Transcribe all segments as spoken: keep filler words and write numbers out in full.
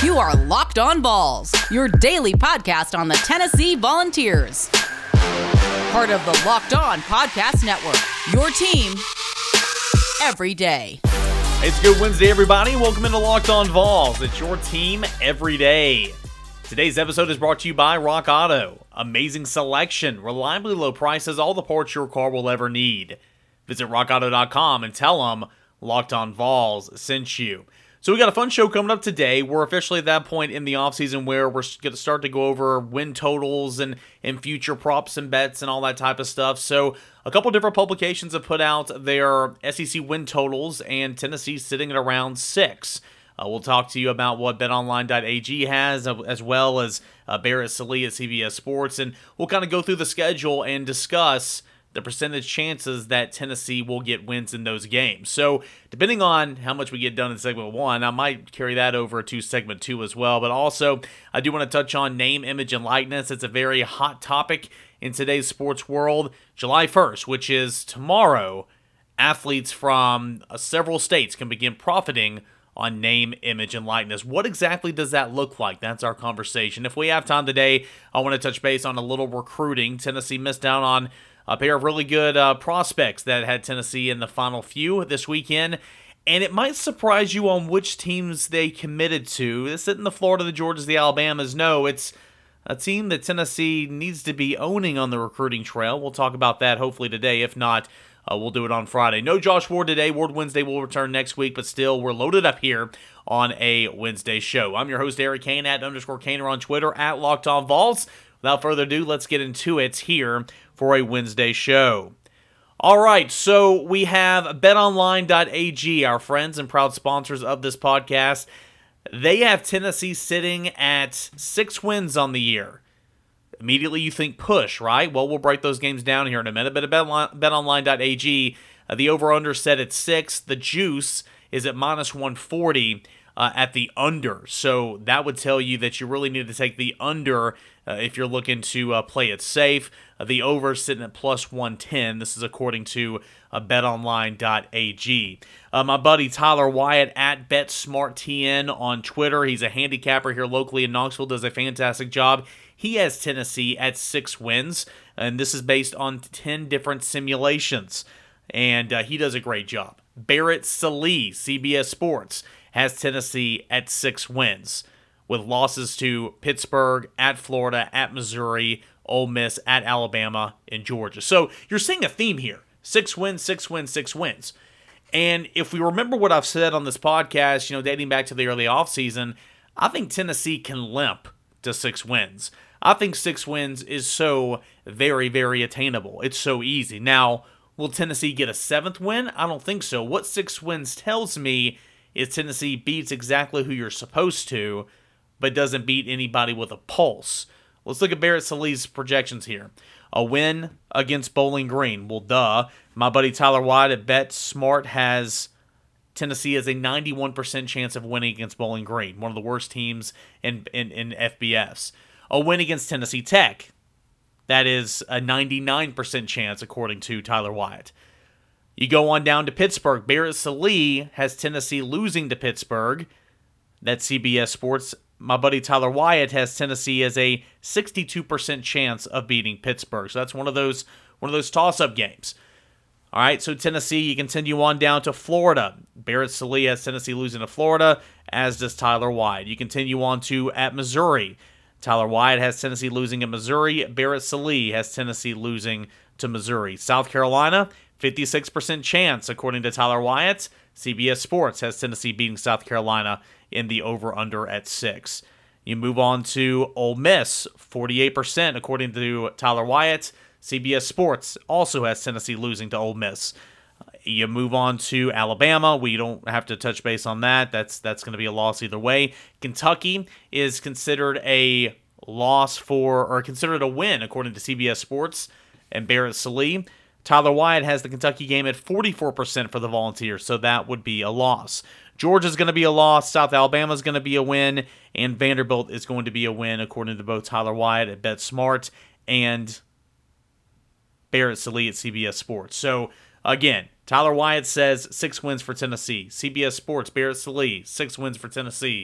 You are Locked On Vols, your daily podcast on the Tennessee Volunteers. Part of the Locked On Podcast Network, your team every day. It's a good Wednesday, everybody. Welcome into Locked On Vols. It's your team every day. Today's episode is brought to you by Rock Auto. Amazing selection, reliably low prices, all the parts your car will ever need. Visit rock auto dot com and tell them Locked On Vols sent you. So we got a fun show coming up today. We're officially at that point in the offseason where we're going to start to go over win totals and, and future props and bets and all that type of stuff. So a couple different publications have put out their S E C win totals, and Tennessee's sitting at around six. Uh, we'll talk to you about what bet online dot a g has, uh, as well as uh, Barrett Sallee at C B S Sports, and we'll kind of go through the schedule and discuss the percentage chances that Tennessee will get wins in those games. So depending on how much we get done in segment one, I might carry that over to segment two as well. But also, I do want to touch on name, image, and likeness. It's a very hot topic in today's sports world. July first, which is tomorrow, athletes from uh, several states can begin profiting on name, image, and likeness. What exactly does that look like? That's our conversation. If we have time today, I want to touch base on a little recruiting. Tennessee missed out on a pair of really good uh, prospects that had Tennessee in the final few this weekend, and it might surprise you on which teams they committed to. This isn't the Florida, the Georgias, the Alabamas. No, it's a team that Tennessee needs to be owning on the recruiting trail. We'll talk about that hopefully today. If not, uh, we'll do it on Friday. No Josh Ward today. Ward Wednesday will return next week, but still, we're loaded up here on a Wednesday show. I'm your host, Eric Kane, at underscore Kaner on Twitter, at Locked On Vols. Without further ado, let's get into it here for a Wednesday show. All right, so we have bet online dot a g, our friends and proud sponsors of this podcast. They have Tennessee sitting at six wins on the year. Immediately you think push, right? Well, we'll break those games down here in a minute. But at bet online dot a g, uh, the over-under set at six. The juice is at minus one forty uh, at the under. So that would tell you that you really need to take the under Uh, if you're looking to uh, play it safe. Uh, the over is sitting at plus one ten. This is according to uh, bet online dot a g. Uh, my buddy Tyler Wyatt at BetSmartTN on Twitter. He's a handicapper here locally in Knoxville, does a fantastic job. He has Tennessee at six wins, and this is based on ten different simulations, and uh, he does a great job. Barrett Sallee, C B S Sports, has Tennessee at six wins, with losses to Pittsburgh, at Florida, at Missouri, Ole Miss, at Alabama, and Georgia. So you're seeing a theme here. Six wins, six wins, six wins. And if we remember what I've said on this podcast, you know, dating back to the early offseason, I think Tennessee can limp to six wins. I think six wins is so very, very attainable. It's so easy. Now, will Tennessee get a seventh win? I don't think so. What six wins tells me is Tennessee beats exactly who you're supposed to, but doesn't beat anybody with a pulse. Let's look at Barrett Sallee's projections here. A win against Bowling Green. Well, duh. My buddy Tyler Wyatt at BetSmart has Tennessee as a ninety-one percent chance of winning against Bowling Green, one of the worst teams in, in, in F B S. A win against Tennessee Tech. That is a ninety-nine percent chance, according to Tyler Wyatt. You go on down to Pittsburgh. Barrett Sallee has Tennessee losing to Pittsburgh. That's C B S Sports. My buddy Tyler Wyatt has Tennessee as a sixty-two percent chance of beating Pittsburgh. So that's one of those one of those toss-up games. All right, so Tennessee, you continue on down to Florida. Barrett Sallee has Tennessee losing to Florida, as does Tyler Wyatt. You continue on to at Missouri. Tyler Wyatt has Tennessee losing at Missouri. Barrett Sallee has Tennessee losing to Missouri. South Carolina, fifty-six percent chance, according to Tyler Wyatt. C B S Sports has Tennessee beating South Carolina in the over-under at six. You move on to Ole Miss, forty-eight percent, according to Tyler Wyatt. C B S Sports also has Tennessee losing to Ole Miss. You move on to Alabama. We don't have to touch base on that. That's that's going to be a loss either way. Kentucky is considered a loss for, or considered a win, according to C B S Sports and Barrett Sallee. Tyler Wyatt has the Kentucky game at forty-four percent for the Volunteers, so that would be a loss. Georgia's going to be a loss, South Alabama's going to be a win, and Vanderbilt is going to be a win, according to both Tyler Wyatt at BetSmart and Barrett Sallee at C B S Sports. So, again, Tyler Wyatt says six wins for Tennessee. C B S Sports, Barrett Sallee, six wins for Tennessee.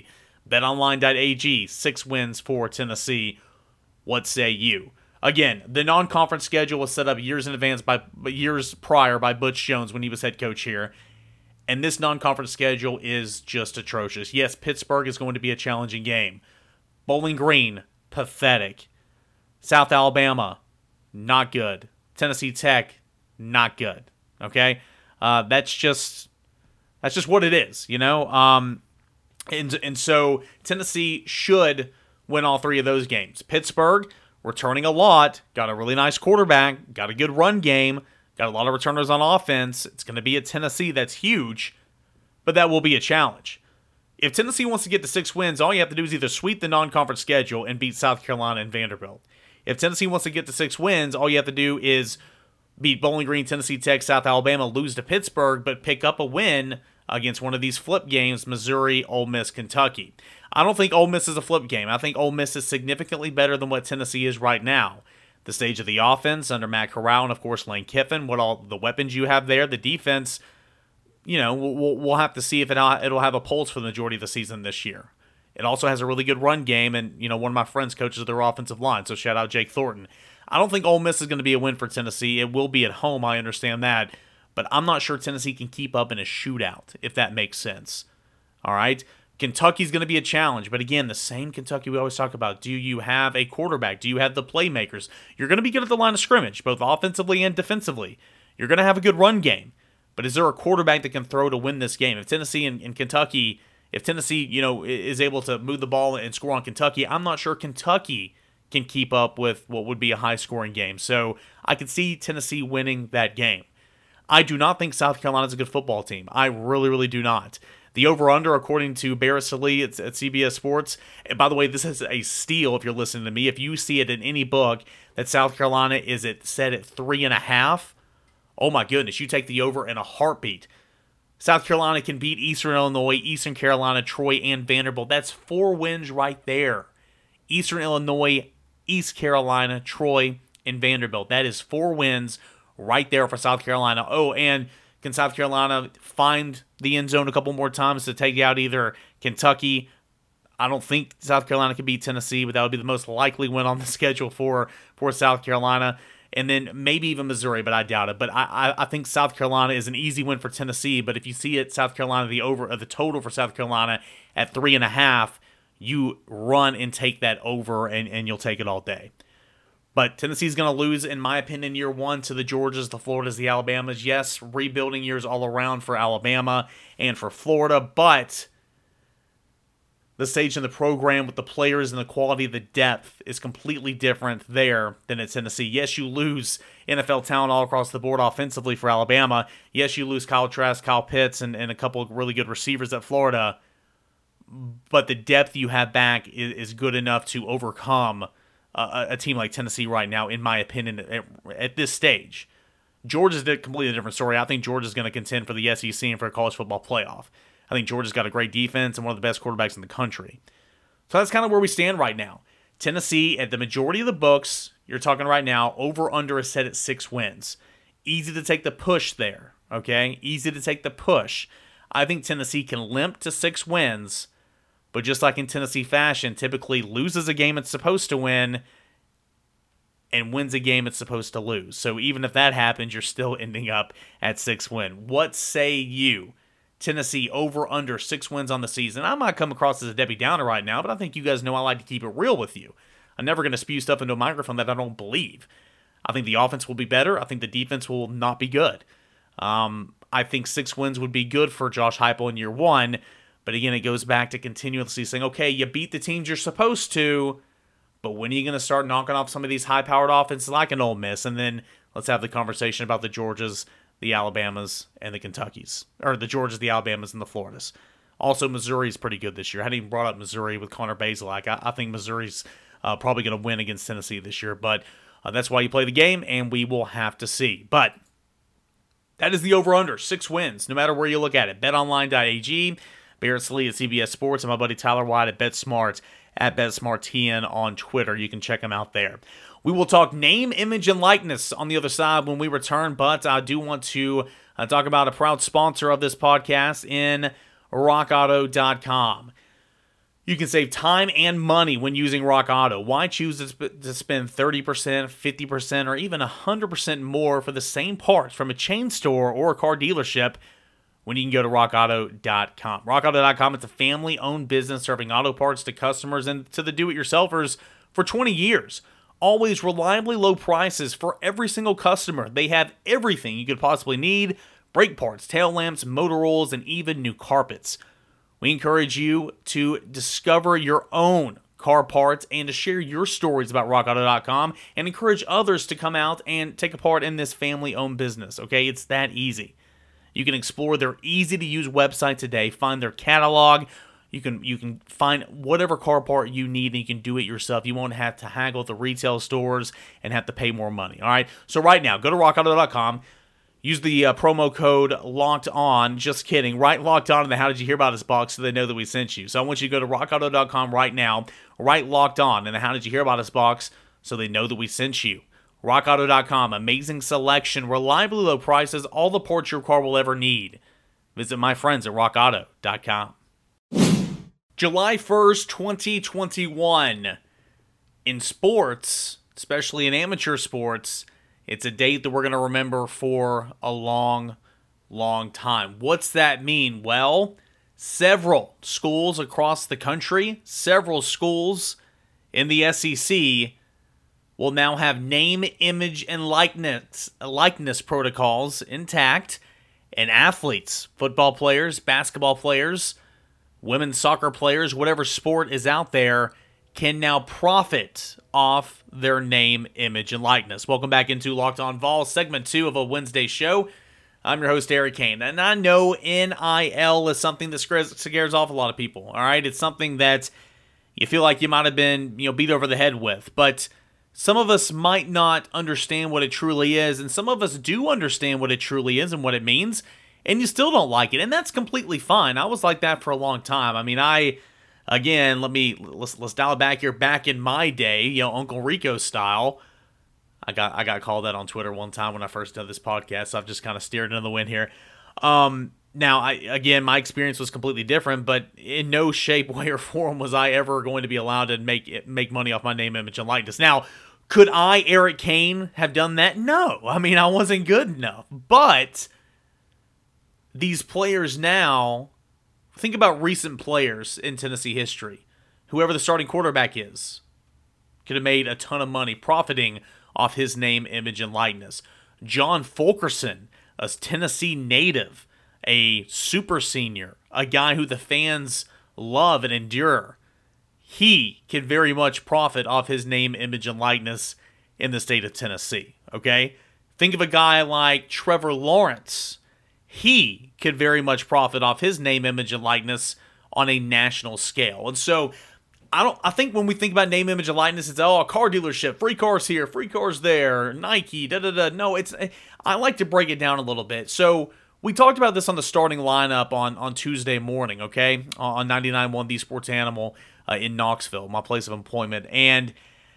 bet online dot a g, six wins for Tennessee. What say you? Again, the non-conference schedule was set up years in advance, by years prior by Butch Jones when he was head coach here. And this non-conference schedule is just atrocious. Yes, Pittsburgh is going to be a challenging game. Bowling Green, pathetic. South Alabama, not good. Tennessee Tech, not good. Okay? Uh, that's just that's just what it is, you know? Um, and, and so Tennessee should win all three of those games. Pittsburgh, returning a lot, got a really nice quarterback, got a good run game, got a lot of returners on offense. It's going to be a Tennessee that's huge, but that will be a challenge. If Tennessee wants to get to six wins, all you have to do is either sweep the non-conference schedule and beat South Carolina and Vanderbilt. If Tennessee wants to get to six wins, all you have to do is beat Bowling Green, Tennessee Tech, South Alabama, lose to Pittsburgh, but pick up a win against one of these flip games, Missouri, Ole Miss, Kentucky. I don't think Ole Miss is a flip game. I think Ole Miss is significantly better than what Tennessee is right now. The stage of the offense under Matt Corral and, of course, Lane Kiffin, what all the weapons you have there, the defense, you know, we'll, we'll have to see if it, it'll have a pulse for the majority of the season this year. It also has a really good run game, and, you know, one of my friends coaches their offensive line, so shout out Jake Thornton. I don't think Ole Miss is going to be a win for Tennessee. It will be at home, I understand that, but I'm not sure Tennessee can keep up in a shootout, if that makes sense. All right? Kentucky's going to be a challenge, but again, the same Kentucky we always talk about. Do you have a quarterback? Do you have the playmakers? You're going to be good at the line of scrimmage, both offensively and defensively. You're going to have a good run game, but is there a quarterback that can throw to win this game? If Tennessee and, and Kentucky, if Tennessee, you know, is able to move the ball and score on Kentucky, I'm not sure Kentucky can keep up with what would be a high-scoring game. So I could see Tennessee winning that game. I do not think South Carolina is a good football team. I really, really do not. The over-under, according to Barris Ali at, at C B S Sports, and by the way, this is a steal if you're listening to me. If you see it in any book that South Carolina is at, set at three and a half, oh my goodness, you take the over in a heartbeat. South Carolina can beat Eastern Illinois, Eastern Carolina, Troy, and Vanderbilt. That's four wins right there. Eastern Illinois, East Carolina, Troy, and Vanderbilt. That is four wins right there for South Carolina. Oh, and can South Carolina find the end zone a couple more times to take out either Kentucky? I don't think South Carolina can beat Tennessee, but that would be the most likely win on the schedule for, for South Carolina. And then maybe even Missouri, but I doubt it. But I, I, I think South Carolina is an easy win for Tennessee. But if you see it, South Carolina, the over, the total for South Carolina at three and a half, you run and take that over, and, and you'll take it all day. But Tennessee's going to lose, in my opinion, year one to the Georgias, the Floridas, the Alabamas. Yes, rebuilding years all around for Alabama and for Florida, but the stage in the program with the players and the quality of the depth is completely different there than at Tennessee. Yes, you lose N F L talent all across the board offensively for Alabama. Yes, you lose Kyle Trask, Kyle Pitts, and, and a couple of really good receivers at Florida. But the depth you have back is, is good enough to overcome a, a team like Tennessee right now, in my opinion, at, at this stage. Georgia's a completely different story. I think Georgia's going to contend for the S E C and for a college football playoff. I think Georgia's got a great defense and one of the best quarterbacks in the country. So that's kind of where we stand right now. Tennessee, at the majority of the books, you're talking right now, over-under is set at six wins. Easy to take the push there, okay? Easy to take the push. I think Tennessee can limp to six wins, but just like in Tennessee fashion, typically loses a game it's supposed to win and wins a game it's supposed to lose. So even if that happens, you're still ending up at six wins. What say you? Tennessee over under six wins on the season. I might come across as a Debbie Downer right now, but I think you guys know I like to keep it real with you. I'm never going to spew stuff into a microphone that I don't believe. I think the offense will be better. I think the defense will not be good. Um, I think six wins would be good for Josh Heupel in year one. But again, it goes back to continuously saying, okay, you beat the teams you're supposed to, but when are you going to start knocking off some of these high-powered offenses like an Ole Miss? And then let's have the conversation about the Georgias, the Alabamas, and the Kentuckys. Or the Georgias, the Alabamas, and the Floridas. Also, Missouri's pretty good this year. I hadn't even brought up Missouri with Connor Bazelak. I, I think Missouri's uh, probably going to win against Tennessee this year. But uh, that's why you play the game, and we will have to see. But that is the over-under. Six wins, no matter where you look at it. bet online dot a g. Barris Lee at C B S Sports, and my buddy Tyler White at BetSmart, at BetSmartTN on Twitter. You can check him out there. We will talk name, image, and likeness on the other side when we return, but I do want to uh, talk about a proud sponsor of this podcast in rock auto dot com. You can save time and money when using Rock Auto. Why choose to, sp- to spend thirty percent, fifty percent, or even one hundred percent more for the same parts from a chain store or a car dealership when you can go to rock auto dot com? rock auto dot com, it's a family-owned business serving auto parts to customers and to the do-it-yourselfers for twenty years. Always reliably low prices for every single customer. They have everything you could possibly need: brake parts, tail lamps, motor oils, and even new carpets. We encourage you to discover your own car parts and to share your stories about rock auto dot com and encourage others to come out and take a part in this family-owned business, okay? It's that easy. You can explore their easy-to-use website today, find their catalog. You can you can find whatever car part you need, and you can do it yourself. You won't have to haggle at the retail stores and have to pay more money, all right? So right now, go to rock auto dot com. Use the uh, promo code Locked On. Just kidding. Write Locked On in the How Did You Hear About Us box so they know that we sent you. So I want you to go to rock auto dot com right now. Write Locked On in the How Did You Hear About Us box so they know that we sent you. rock auto dot com. Amazing selection, reliably low prices, all the parts your car will ever need. Visit my friends at rock auto dot com. July first, twenty twenty-one. In sports, especially in amateur sports, it's a date that we're going to remember for a long, long time. What's that mean? Well, several schools across the country, several schools in the S E C will now have name, image, and likeness, likeness protocols intact, and athletes, football players, basketball players, women's soccer players, whatever sport is out there, can now profit off their name, image, and likeness. Welcome back into Locked On Vols, segment two of a Wednesday show. I'm your host, Eric Kane, and I know N I L is something that scares, scares off a lot of people, all right? It's something that you feel like you might have been, you know, beat over the head with, but some of us might not understand what it truly is, and some of us do understand what it truly is and what it means, and you still don't like it, and that's completely fine. I was like that for a long time. I mean, I... Again, let me let's let's dial it back here. Back in my day, you know, Uncle Rico style. I got I got called that on Twitter one time when I first did this podcast. So I've just kind of steered into the wind here. Um, now, I again, my experience was completely different, but in no shape, way, or form was I ever going to be allowed to make make money off my name, image, and likeness. Now, could I, Eric Kane, have done that? No. I mean, I wasn't good enough. But these players now. Think about recent players in Tennessee history. Whoever the starting quarterback is could have made a ton of money profiting off his name, image, and likeness. John Fulkerson, a Tennessee native, a super senior, a guy who the fans love and endure. He could very much profit off his name, image, and likeness in the state of Tennessee. Okay? Think of a guy like Trevor Lawrence. He could very much profit off his name, image, and likeness on a national scale. And so, I don't. I think when we think about name, image, and likeness, it's, oh, a car dealership, free cars here, free cars there, Nike, da-da-da. No, it's. I like to break it down a little bit. So, we talked about this on the starting lineup on, on Tuesday morning, okay? On ninety-nine point one The Sports Animal uh, in Knoxville, my place of employment. And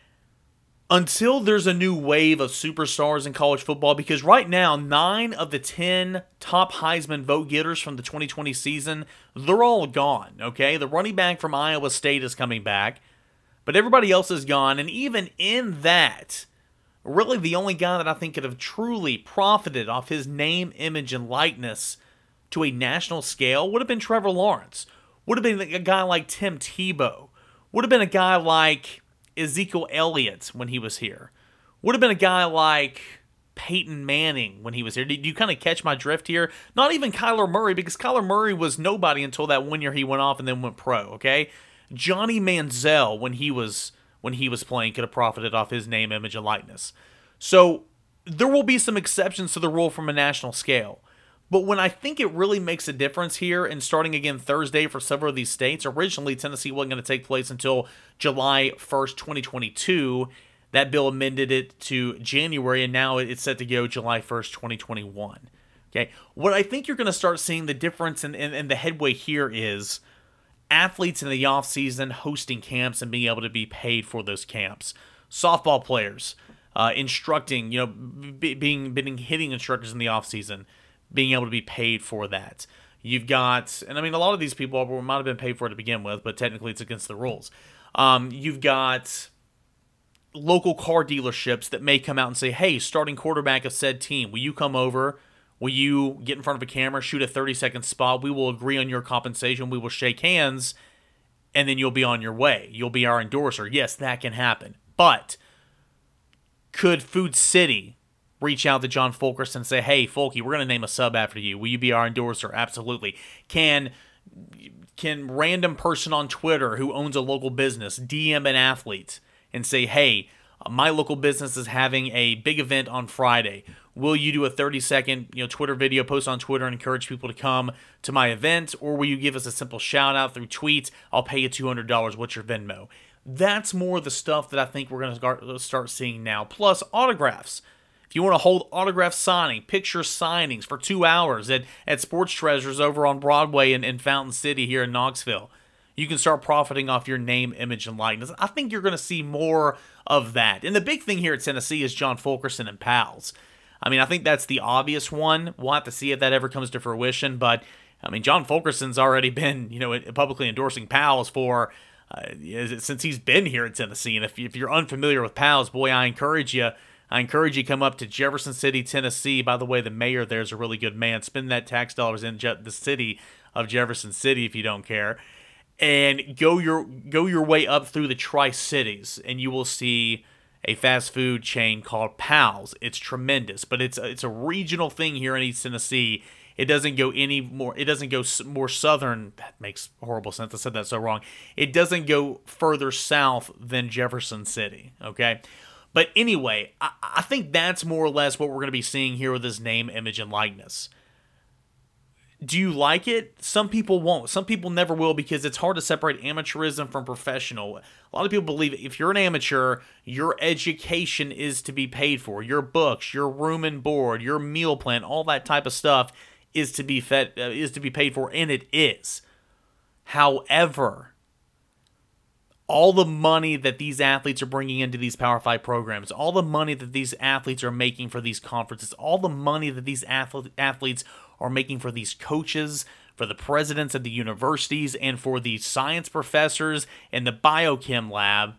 until there's a new wave of superstars in college football, because right now, nine of the ten top Heisman vote getters from the twenty twenty season, they're all gone, okay? The running back from Iowa State is coming back, but everybody else is gone, and even in that, really the only guy that I think could have truly profited off his name, image, and likeness to a national scale would have been Trevor Lawrence, would have been a guy like Tim Tebow, would have been a guy like Ezekiel Elliott when he was here. Would have been a guy like Peyton Manning when he was here. Did you kind of catch my drift here? Not even Kyler Murray, because Kyler Murray was nobody until that one year he went off and then went pro, okay? Johnny Manziel, when he was when he was playing, could have profited off his name, image, and likeness. So there will be some exceptions to the rule from a national scale. But when I think it really makes a difference here, and starting again Thursday for several of these states, originally Tennessee wasn't going to take place until July first, twenty twenty-two. That bill amended it to January, and now it's set to go July first, twenty twenty-one. Okay, what I think you're going to start seeing the difference and in, in, in the headway here is athletes in the offseason hosting camps and being able to be paid for those camps. Softball players uh, instructing, you know, b- being, being hitting instructors in the offseason, being able to be paid for that. You've got, and I mean, a lot of these people might have been paid for it to begin with, but technically it's against the rules. Um, you've got local car dealerships that may come out and say, hey, starting quarterback of said team, will you come over? Will you get in front of a camera, shoot a thirty-second spot? We will agree on your compensation. We will shake hands, and then you'll be on your way. You'll be our endorser. Yes, that can happen. But could Food City reach out to John Fulkerson and say, hey, Folky, we're going to name a sub after you. Will you be our endorser? Absolutely. Can can random person on Twitter who owns a local business D M an athlete and say, hey, my local business is having a big event on Friday. Will you do a thirty-second you know, Twitter video, post on Twitter, and encourage people to come to my event? Or will you give us a simple shout-out through tweets? I'll pay you two hundred dollars. What's your Venmo? That's more the stuff that I think we're going to start seeing now. Plus, autographs. If you want to hold autograph signing, picture signings for two hours at, at Sports Treasures over on Broadway in, in Fountain City here in Knoxville, you can start profiting off your name, image, and likeness. I think you're going to see more of that. And the big thing here at Tennessee is John Fulkerson and pals. I mean, I think that's the obvious one. We'll have to see if that ever comes to fruition. But, I mean, John Fulkerson's already been, you know, publicly endorsing pals for uh, since he's been here at Tennessee. And if, if you're unfamiliar with pals, boy, I encourage you. I encourage you to come up to Jefferson City, Tennessee. By the way, the mayor there is a really good man. Spend that tax dollars in Je- the city of Jefferson City if you don't care. And go your go your way up through the Tri-Cities, and you will see a fast food chain called Pals. It's tremendous, but it's a, it's a regional thing here in East Tennessee. It doesn't go any more. It doesn't go more southern. That makes horrible sense. I said that so wrong. It doesn't go further south than Jefferson City. Okay. But anyway, I, I think that's more or less what we're going to be seeing here with this name, image, and likeness. Do you like it? Some people won't. Some people never will because it's hard to separate amateurism from professional. A lot of people believe if you're an amateur, your education is to be paid for. Your books, your room and board, your meal plan, all that type of stuff is to be fed, uh, is to be paid for, and it is. However, all the money that these athletes are bringing into these Power Five programs, all the money that these athletes are making for these conferences, all the money that these athletes are making for these coaches, for the presidents of the universities, and for the science professors and the biochem lab,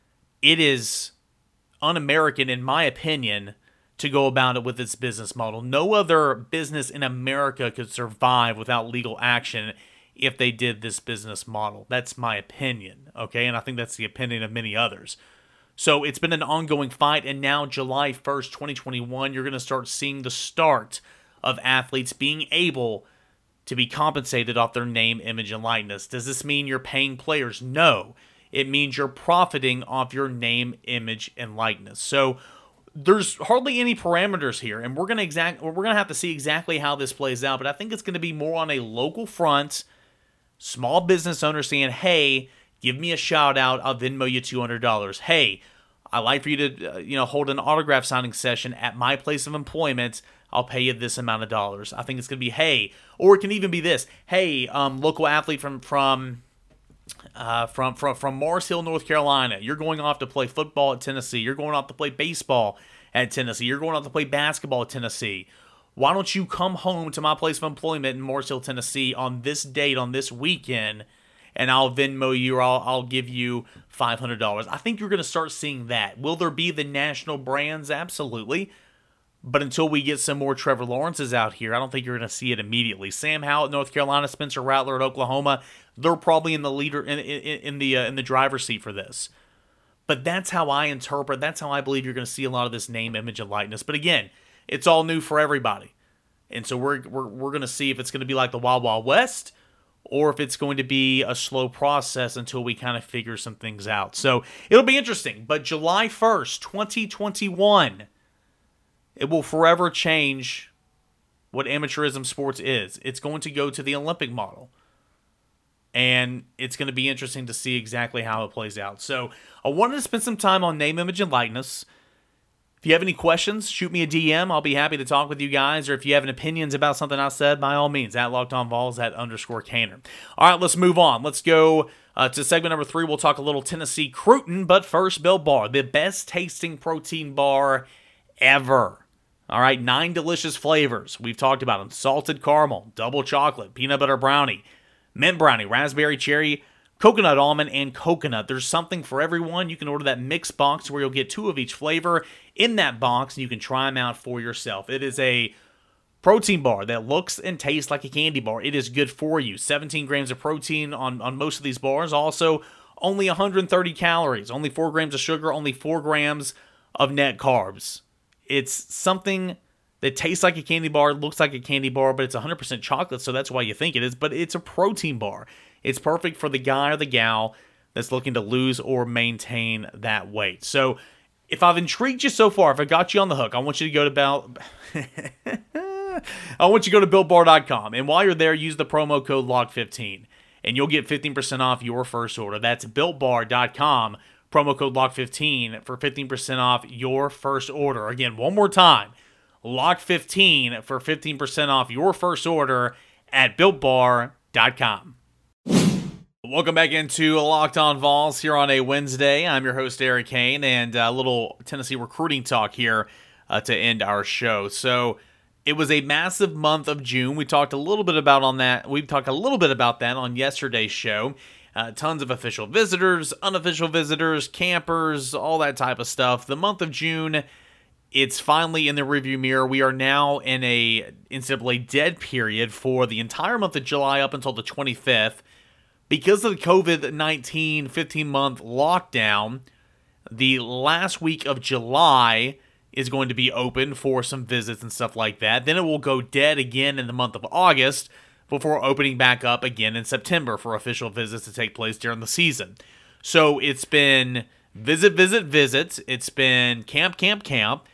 it is un-American, in my opinion, to go about it with this business model. No other business in America could survive without legal action if they did this business model. That's my opinion, okay? And I think that's the opinion of many others. So it's been an ongoing fight, and now July first, twenty twenty-one, you're going to start seeing the start of athletes being able to be compensated off their name, image, and likeness. Does this mean you're paying players? No. It means you're profiting off your name, image, and likeness. So there's hardly any parameters here, and we're going to exact we're going to have to see exactly how this plays out, but I think it's going to be more on a local front. Small business owners saying, hey, give me a shout out, I'll Venmo you two hundred dollars. Hey, I'd like for you to uh, you know, hold an autograph signing session at my place of employment. I'll pay you this amount of dollars. I think it's going to be, hey, or it can even be this. Hey, um, local athlete from from, uh, from from from Mars Hill, North Carolina. You're going off to play football at Tennessee. You're going off to play baseball at Tennessee. You're going off to play basketball at Tennessee. Why don't you come home to my place of employment in Mars Hill, Tennessee on this date, on this weekend, and I'll Venmo you or I'll, I'll give you five hundred dollars. I think you're going to start seeing that. Will there be the national brands? Absolutely. But until we get some more Trevor Lawrences out here, I don't think you're going to see it immediately. Sam Howell at North Carolina, Spencer Rattler at Oklahoma, they're probably in the leader in, in, in the uh, in the driver's seat for this. But that's how I interpret, that's how I believe you're going to see a lot of this name, image, and likeness. But again, it's all new for everybody. And so we're we're we're going to see if it's going to be like the Wild Wild West or if it's going to be a slow process until we kind of figure some things out. So it'll be interesting. But July first, twenty twenty-one, it will forever change what amateurism sports is. It's going to go to the Olympic model. And it's going to be interesting to see exactly how it plays out. So I wanted to spend some time on name, image, and likeness. If you have any questions, shoot me a D M. I'll be happy to talk with you guys. Or if you have any opinions about something I said, by all means, at Locked On Vols, at underscore Caner. All right, let's move on. Let's go uh, to segment number three. We'll talk a little Tennessee Cruton. But first, Built Bar, the best tasting protein bar ever. All right, nine delicious flavors. We've talked about them. Salted caramel, double chocolate, peanut butter brownie, mint brownie, raspberry cherry, coconut almond, and coconut. There's something for everyone. You can order that mixed box where you'll get two of each flavor in that box, and you can try them out for yourself. It is a protein bar that looks and tastes like a candy bar. It is good for you. seventeen grams of protein on, on most of these bars. Also, only one hundred thirty calories, only four grams of sugar, only four grams of net carbs. It's something that tastes like a candy bar, looks like a candy bar, but it's one hundred percent chocolate, so that's why you think it is. But it's a protein bar. It's perfect for the guy or the gal that's looking to lose or maintain that weight. So if I've intrigued you so far, if I got you on the hook, I want you to go to Bell. I want you to go to built bar dot com, and while you're there, use the promo code lock fifteen, and you'll get fifteen percent off your first order. That's built bar dot com, promo code lock fifteen for fifteen percent off your first order. Again, one more time, lock fifteen for fifteen percent off your first order at built bar dot com. Welcome back into Locked On Vols here on a Wednesday. I'm your host, Eric Kane, and a little Tennessee recruiting talk here uh, to end our show. So it was a massive month of June. We talked a little bit about on that. We talked a little bit about that on yesterday's show. Uh, tons of official visitors, unofficial visitors, campers, all that type of stuff. The month of June, it's finally in the rearview mirror. We are now in a N C double A dead period for the entire month of July up until the twenty-fifth. Because of the covid nineteen fifteen-month lockdown, the last week of July is going to be open for some visits and stuff like that. Then it will go dead again in the month of August before opening back up again in September for official visits to take place during the season. So it's been visit, visit, visit. It's been camp, camp, camp.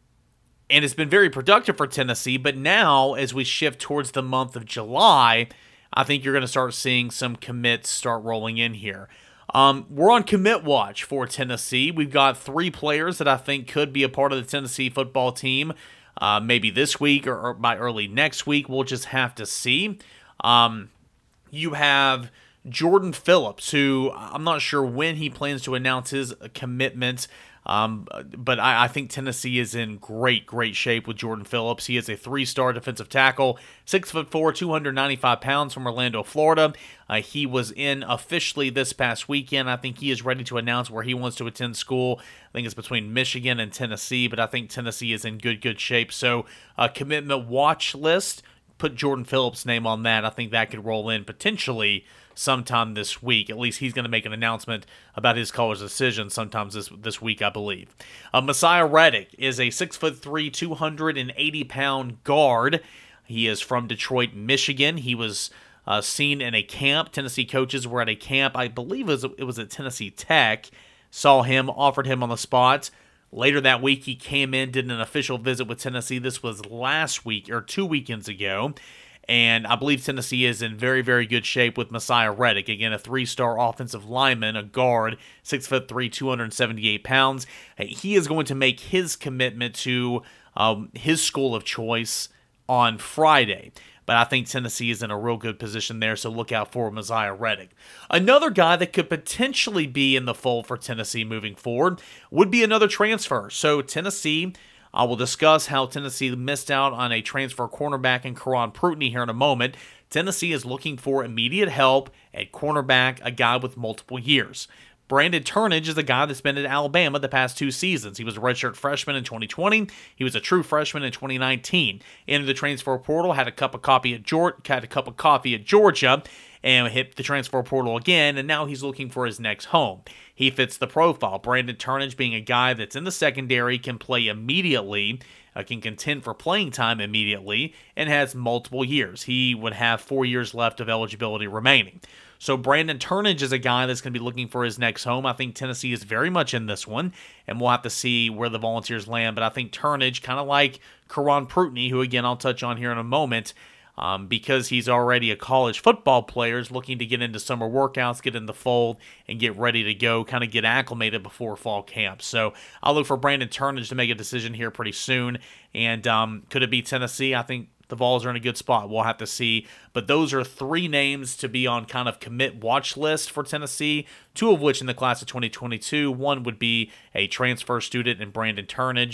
And it's been very productive for Tennessee. But now, as we shift towards the month of July, I think you're going to start seeing some commits start rolling in here. Um, we're on commit watch for Tennessee. We've got three players that I think could be a part of the Tennessee football team, uh, maybe this week or, or by early next week. We'll just have to see. Um, you have Jordan Phillips, who I'm not sure when he plans to announce his commitment. Um, but I, I think Tennessee is in great, great shape with Jordan Phillips. He is a three-star defensive tackle, six foot four, two hundred ninety-five pounds from Orlando, Florida. Uh, he was in officially this past weekend. I think he is ready to announce where he wants to attend school. I think it's between Michigan and Tennessee, but I think Tennessee is in good, good shape. So uh, commitment watch list, put Jordan Phillips' name on that. I think that could roll in potentially sometime this week. At least he's going to make an announcement about his college decision sometime this this week, I believe. Uh, Messiah Reddick is a six foot three, two hundred eighty pound guard. He is from Detroit, Michigan. He was uh, seen in a camp. Tennessee coaches were at a camp. I believe it was, it was at Tennessee Tech. Saw him, offered him on the spot. Later that week, he came in, did an official visit with Tennessee. This was last week, or two weekends ago. And I believe Tennessee is in very, very good shape with Messiah Reddick. Again, a three-star offensive lineman, a guard, six foot three, two hundred seventy-eight pounds. He is going to make his commitment to um, his school of choice on Friday. But I think Tennessee is in a real good position there, so look out for Messiah Reddick. Another guy that could potentially be in the fold for Tennessee moving forward would be another transfer. So Tennessee, I will discuss how Tennessee missed out on a transfer cornerback in Karan Prutney here in a moment. Tennessee is looking for immediate help at cornerback, a guy with multiple years. Brandon Turnage is a guy that's been at Alabama the past two seasons. He was a redshirt freshman in twenty twenty. He was a true freshman in twenty nineteen. Entered the transfer portal, had a cup of coffee at Georgia, had a cup of coffee at Georgia, and hit the transfer portal again, and now he's looking for his next home. He fits the profile. Brandon Turnage, being a guy that's in the secondary, can play immediately, uh, can contend for playing time immediately, and has multiple years. He would have four years left of eligibility remaining. So Brandon Turnage is a guy that's going to be looking for his next home. I think Tennessee is very much in this one, and we'll have to see where the Volunteers land. But I think Turnage, kind of like Karan Prutney, who again I'll touch on here in a moment, Um, because he's already a college football player, is looking to get into summer workouts, get in the fold, and get ready to go, kind of get acclimated before fall camp. So I'll look for Brandon Turnage to make a decision here pretty soon. And um, could it be Tennessee? I think the Vols are in a good spot. We'll have to see. But those are three names to be on kind of commit watch list for Tennessee, two of which in the class of twenty twenty-two. One would be a transfer student in Brandon Turnage.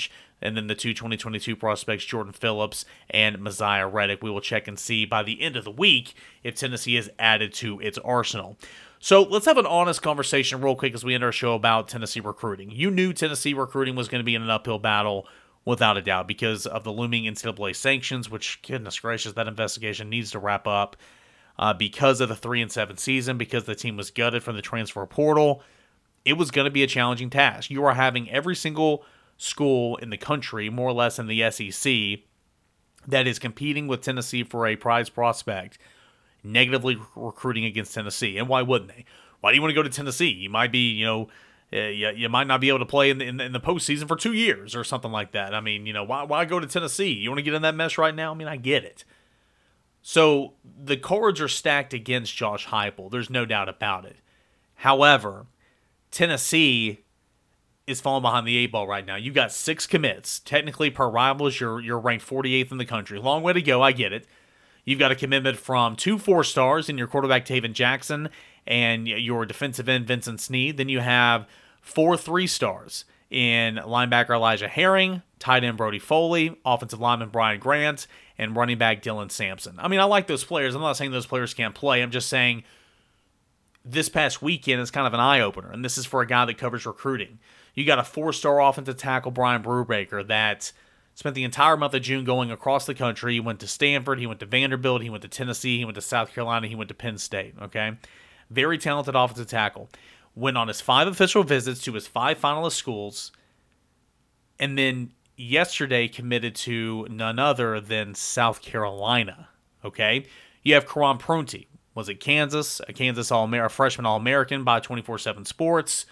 And then the two twenty twenty-two prospects, Jordan Phillips and Messiah Reddick. We will check and see by the end of the week if Tennessee is added to its arsenal. So let's have an honest conversation real quick as we end our show about Tennessee recruiting. You knew Tennessee recruiting was going to be in an uphill battle without a doubt because of the looming N C double A sanctions, which, goodness gracious, that investigation needs to wrap up. Uh, because of the three and seven season, because the team was gutted from the transfer portal, it was going to be a challenging task. You are having every single school in the country, more or less in the S E C, that is competing with Tennessee for a prize prospect, negatively recruiting against Tennessee. And why wouldn't they? Why do you want to go to Tennessee? You might be, you know, uh, you, you might not be able to play in the, in the, in the postseason for two years or something like that. I mean, you know, why, why go to Tennessee? You want to get in that mess right now? I mean, I get it. So the cards are stacked against Josh Heupel. There's no doubt about it. However, Tennessee is falling behind the eight ball right now. You got six commits. Technically, per Rivals, you're you're ranked forty-eighth in the country. Long way to go. I get it. You've got a commitment from two four stars in your quarterback Taven Jackson and your defensive end Vincent Sneed. Then you have four three stars in linebacker Elijah Herring, tight end Brody Foley, offensive lineman Brian Grant, and running back Dylan Sampson. I mean, I like those players. I'm not saying those players can't play. I'm just saying this past weekend is kind of an eye-opener, and this is for a guy that covers recruiting. You got a four-star offensive tackle, Brian Brubaker, that spent the entire month of June going across the country. He went to Stanford, he went to Vanderbilt, he went to Tennessee, he went to South Carolina, he went to Penn State, okay? Very talented offensive tackle. Went on his five official visits to his five finalist schools, and then yesterday committed to none other than South Carolina, okay? You have Karan Prunty. Was it Kansas? A Kansas All-Amer- a freshman All-American by twenty-four seven Sports.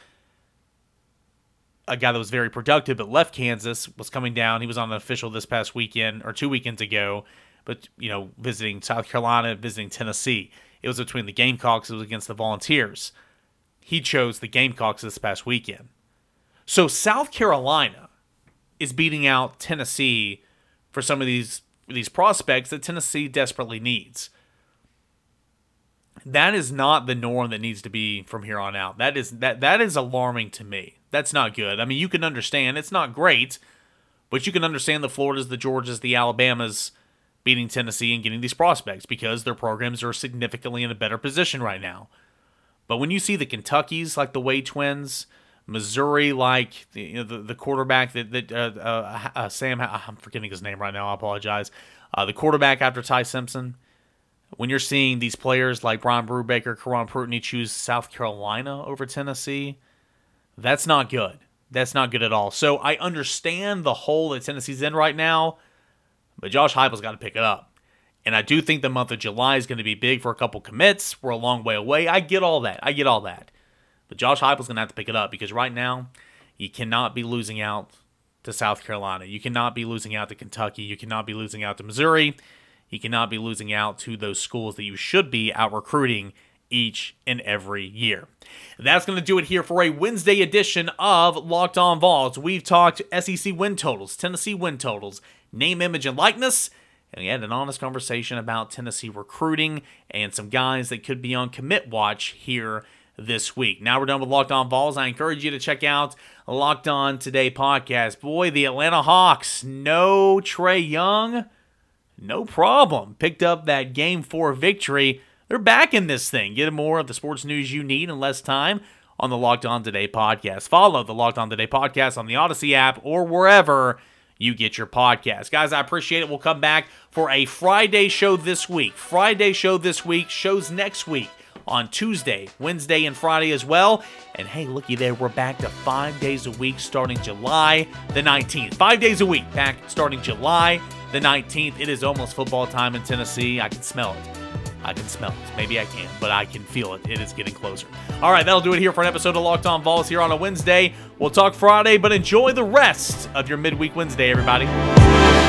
A guy that was very productive but left Kansas, was coming down. He was on an official this past weekend, or two weekends ago, but, you know, visiting South Carolina, visiting Tennessee. It was between the Gamecocks. It was against the Volunteers. He chose the Gamecocks this past weekend. So South Carolina is beating out Tennessee for some of these, these prospects that Tennessee desperately needs. That is not the norm that needs to be from here on out. That is that that is alarming to me. That's not good. I mean, you can understand it's not great, but you can understand the Floridas, the Georgias, the Alabamas beating Tennessee and getting these prospects because their programs are significantly in a better position right now. But when you see the Kentuckys like the Wade Twins, Missouri like the you know, the, the quarterback that that uh, uh, uh, Sam I'm forgetting his name right now. I apologize. Uh, the quarterback after Ty Simpson. When you're seeing these players like Brian Brubaker, Karan Prunty choose South Carolina over Tennessee, that's not good. That's not good at all. So I understand the hole that Tennessee's in right now, but Josh Heupel's got to pick it up. And I do think the month of July is going to be big for a couple commits. We're a long way away. I get all that. I get all that. But Josh Heupel's going to have to pick it up because right now you cannot be losing out to South Carolina. You cannot be losing out to Kentucky. You cannot be losing out to Missouri. You cannot be losing out to those schools that you should be out recruiting each and every year. That's going to do it here for a Wednesday edition of Locked On Vols. We've talked S E C win totals, Tennessee win totals, name, image, and likeness, and we had an honest conversation about Tennessee recruiting and some guys that could be on commit watch here this week. Now we're done with Locked On Vols. I encourage you to check out Locked On Today podcast. Boy, the Atlanta Hawks, no Trae Young. No problem. Picked up that Game four victory. They're back in this thing. Get more of the sports news you need in less time on the Locked On Today podcast. Follow the Locked On Today podcast on the Odyssey app or wherever you get your podcast. Guys, I appreciate it. We'll come back for a Friday show this week. Friday show this week. Shows next week on Tuesday, Wednesday, and Friday as well. And hey, looky there. We're back to five days a week starting July the nineteenth. Five days a week back starting July the nineteenth. It is almost football time in Tennessee. I can smell it. I can smell it. Maybe I can't, but I can feel it. It is getting closer. All right, that'll do it here for an episode of Locked On Vols here on a Wednesday. We'll talk Friday, but enjoy the rest of your midweek Wednesday, everybody.